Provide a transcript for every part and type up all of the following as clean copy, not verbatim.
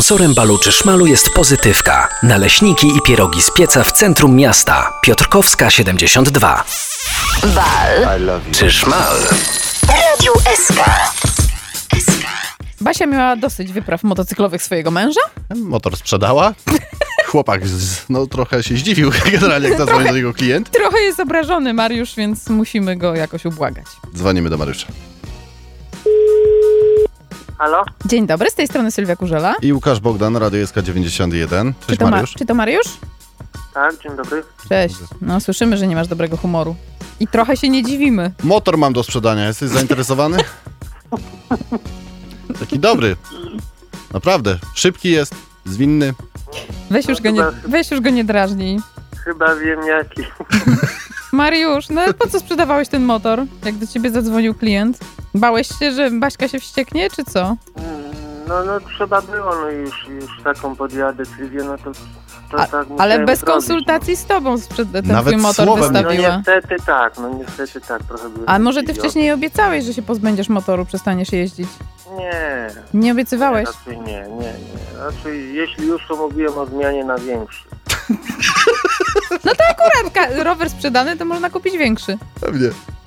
Sponsorem Balu czy Szmalu jest Pozytywka. Naleśniki i pierogi z pieca w centrum miasta. Piotrkowska 72. Bal Czy Szmal? Radio SK. Basia miała dosyć wypraw motocyklowych swojego męża. Motor sprzedała. Chłopak trochę się zdziwił generalnie, jak zadzwonił do niego klient. Trochę jest obrażony Mariusz, więc musimy go jakoś ubłagać. Dzwonimy do Mariusza. Halo? Dzień dobry, z tej strony Sylwia Kurzela. I Łukasz Bogdan, Radio SK 91. Cześć Mariusz. Czy to Mariusz? Tak, dzień dobry. Cześć. No słyszymy, że nie masz dobrego humoru. I trochę się nie dziwimy. Motor mam do sprzedania, jesteś zainteresowany? Taki dobry. Naprawdę. Szybki jest, zwinny. Weź już go nie drażnij. Chyba wiem jaki. Mariusz, no po co sprzedawałeś ten motor, jak do ciebie zadzwonił klient? Bałeś się, że Baśka się wścieknie, czy co? No trzeba było, już taką podjęła decyzję, to tak Ale musiałem bez zrobić, konsultacji z tobą ten Nawet twój motor słowem. wystawiła. No niestety tak, trochę byłem. A może ty zdziwiony. wcześniej obiecałeś, że się pozbędziesz motoru, przestaniesz jeździć? Nie. Nie obiecywałeś? Raczej nie. Raczej jeśli już, to mówiłem o zmianie na większy. No to akurat rower sprzedany, to można kupić większy. Pewnie.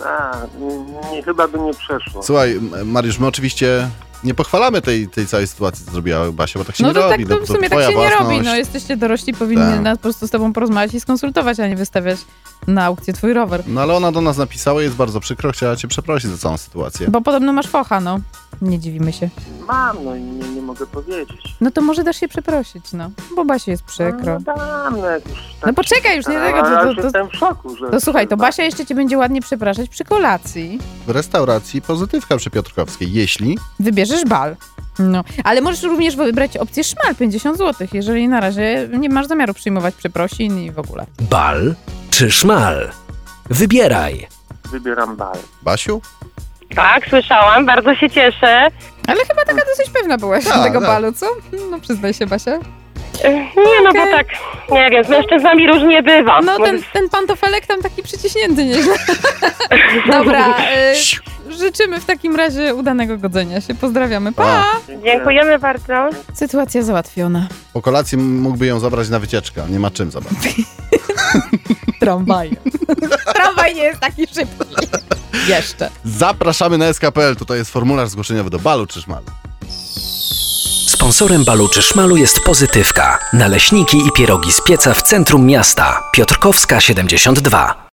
Chyba by nie przeszło. Słuchaj, Mariusz, my oczywiście nie pochwalamy tej całej sytuacji, co zrobiła Basia, bo tak się No nie to robi. tak to w sumie tak twoja się nie robi. własność. No jesteście dorośli, powinni Tak. po prostu z tobą porozmawiać i skonsultować, a nie wystawiać na aukcję twój rower. No ale ona do nas napisała i jest bardzo przykro, chciała cię przeprosić za całą sytuację. Bo podobno masz focha, no. Nie dziwimy się. Mam, i nie mogę powiedzieć. No to może dasz się przeprosić, no. Bo Basie jest przykro. Dam, jak już tak. No poczekaj już, nie tego. Ale jestem w szoku, że... To słuchaj, to Basia jeszcze cię będzie ładnie przepraszać przy kolacji. W restauracji Pozytywka przy Piotrkowskiej, jeśli... Wybierzesz bal. No, ale możesz również wybrać opcję szmal, 50 zł, jeżeli na razie nie masz zamiaru przyjmować przeprosin i w ogóle. Bal czy Szmal? Wybieraj. Wybieram bal. Basiu? Tak, słyszałam, bardzo się cieszę. Ale chyba taka dosyć pewna byłaś Tak, tego tak. balu, co? No przyznaj się, Basia. Nie, bo tak, nie wiem, z mężczyznami różnie bywa. No ten pantofelek tam taki przyciśnięty nieźle. Dobra, życzymy w takim razie udanego godzenia się. Pozdrawiamy. Pa! Dziękujemy bardzo. Sytuacja załatwiona. Po kolacji mógłby ją zabrać na wycieczkę, nie ma czym zabrać. Tramwajem. Tramwaj nie jest taki szybki. Jeszcze. Zapraszamy na SK.pl, tutaj jest formularz zgłoszeniowy do Balu czy Szmalu. Sponsorem Balu czy Szmalu jest Pozytywka. Naleśniki i pierogi z pieca w centrum miasta. Piotrkowska 72.